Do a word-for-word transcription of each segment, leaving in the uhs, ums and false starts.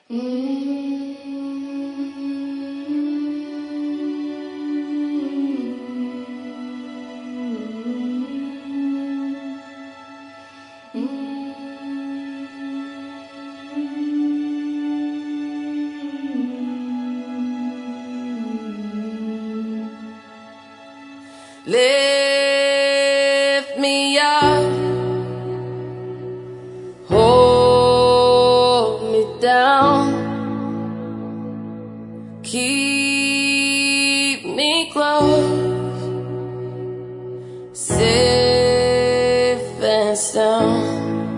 Lift me up, hold me down, keep me close, safe and sound.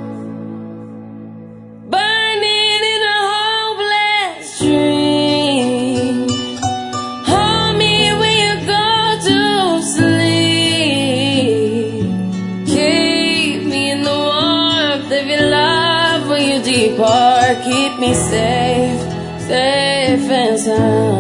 Burning in a hopeless dream, hold me when you go to sleep. Keep me in the warmth of your love when you depart. Keep me safe, safe and sound.